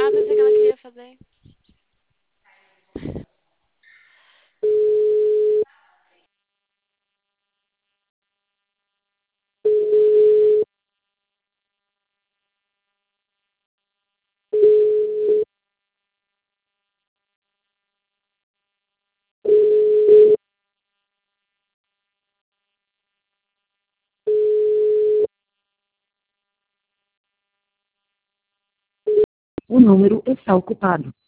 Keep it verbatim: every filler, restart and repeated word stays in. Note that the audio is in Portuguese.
Ah, pensei que ela queria fazer. O número está ocupado.